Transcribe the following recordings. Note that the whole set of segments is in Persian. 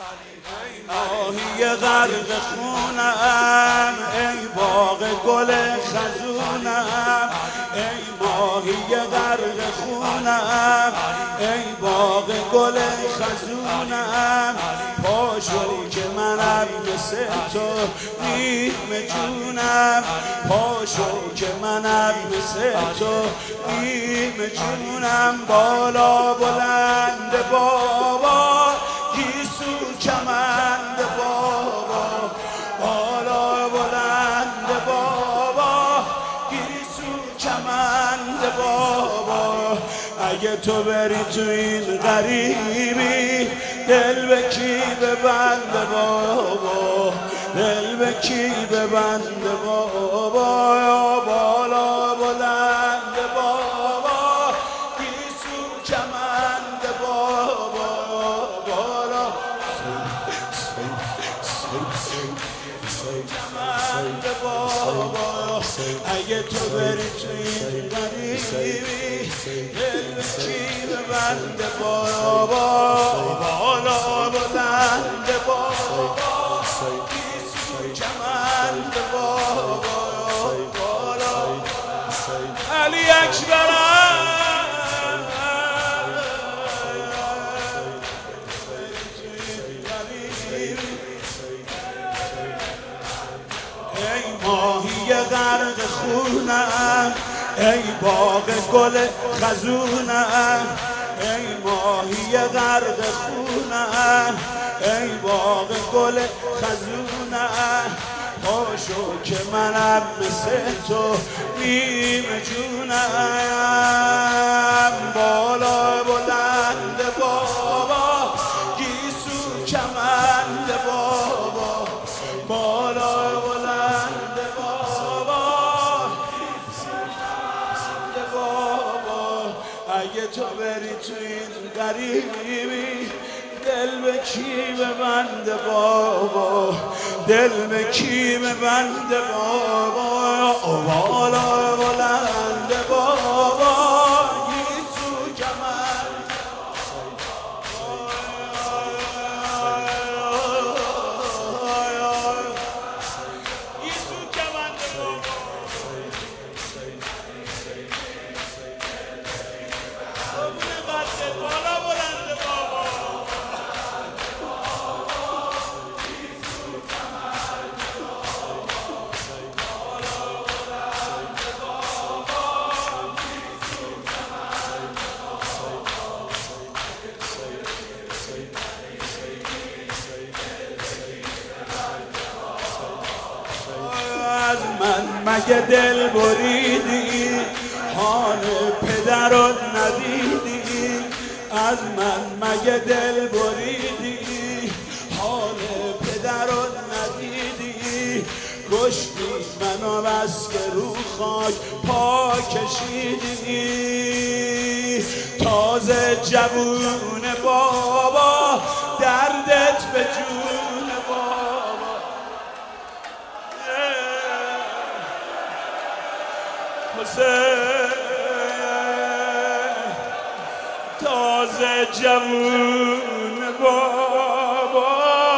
ماهی غرق خونم ای باغ گل خزونم، ای ماهی غرق خونم ای باغ گل خزونم، پاشو که منم مثل تو نیم جونم، پاشو که منم مثل تو نیم جونم. بالا بلند بابا گیسو کمند بابا، بالا بلند بابا گیسو کمند بابا. اگه تو بری تو این غریبی دل به کی ببنده بابا، دل به کی ببنده بابا. یا بالا بلند بابا گیسو کمند بابا، بالا کمند بابا. اگه تو بری تو این غریبی دل به کی ببنده بابا، بالا بلند بابا گیسو کمند بابا، بالا علی اکبرم. ای ماهی غرق خونم ای باغ گل خزونم، ای ماهی غرق خونم ای باغ گل خزونم، پاشو که منم مثل تو نیم جونم. بالا بلند بابا گیسو کمند بابا، بالا بلند بابا بابا. اگه تو بری تو این غریبی دل به کی ببنده بابا، دل به کی ببنده بابا. بالا بلند بابا گیسو کمند گیسو کمند بابا. بالا بلند بابا از من مگه دل بریدی حال پدر رو ندیدی، از من مگه دل بریدی حال پدر رو ندیدی، کشتی منو بس که رو خاک پا کشیدی. تازه جوون بابا دردت به جون بابا، تازه جوون بابا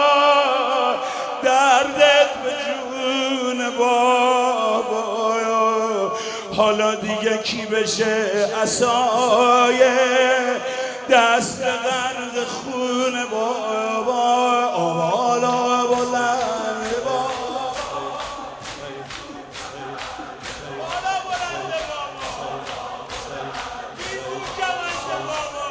دردت به جون بابا. حالا دیگه کی بشه عصای دست غرق خون بابا، بالا بلند بابا بالا بلند بابا گیسو کمند بابا.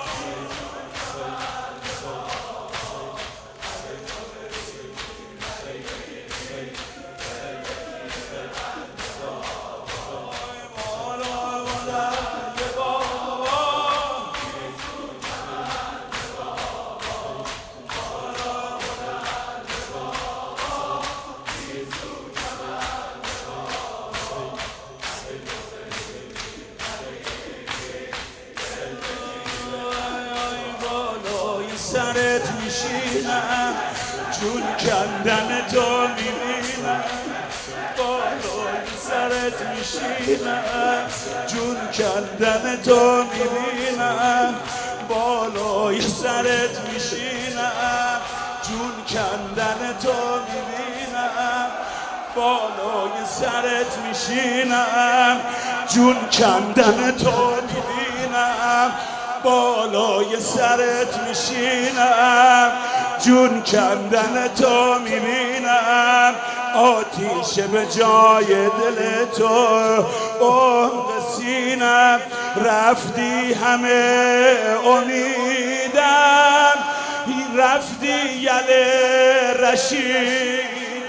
سرت میشینم جون کندن تو میبینم، بالای سرت میشینم جون کندن تو میبینم، بالای سرت میشینم جون کندن تو میبینم بالای سرت میشینم جون کندن تو میبینم بالای سرت میشینم جون کندن تو میبینم آتیش به جای دل تو عمق سینم رفتی همه امیدم رفتی یل رشیدم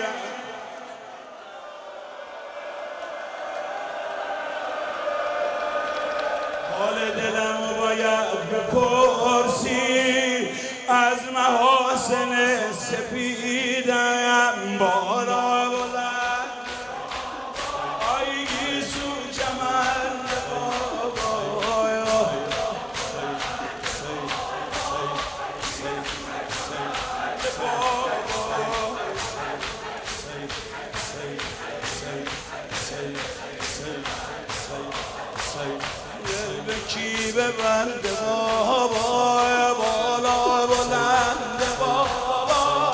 حال دلم باید بپرسی از محاسن سپیدم بالا بلند آی گیسو کمند کی ببنده بابا بالا بلند بابا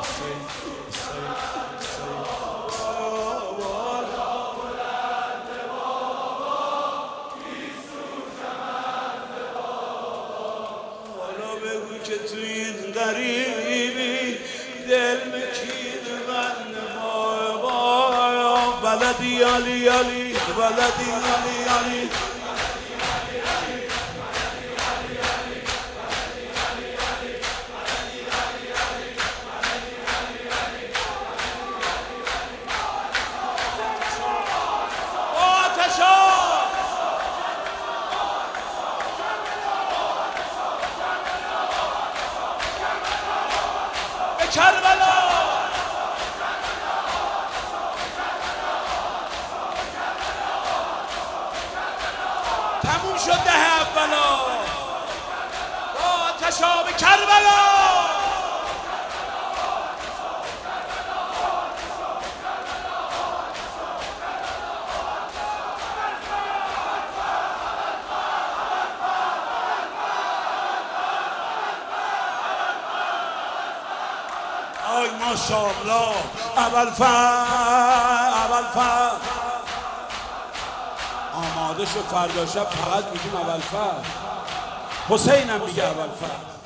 حالا بگو که تو این غریبی دل به کی ببنده بابا بلدی علی علی بلدی علی علی کربلا تموم شد ده اولا با آتش آب کربلا آی ماشاءالله ابوالفضل آماده شد فردا شب فقط میگیم ابوالفضل حسینم میگه ابوالفضل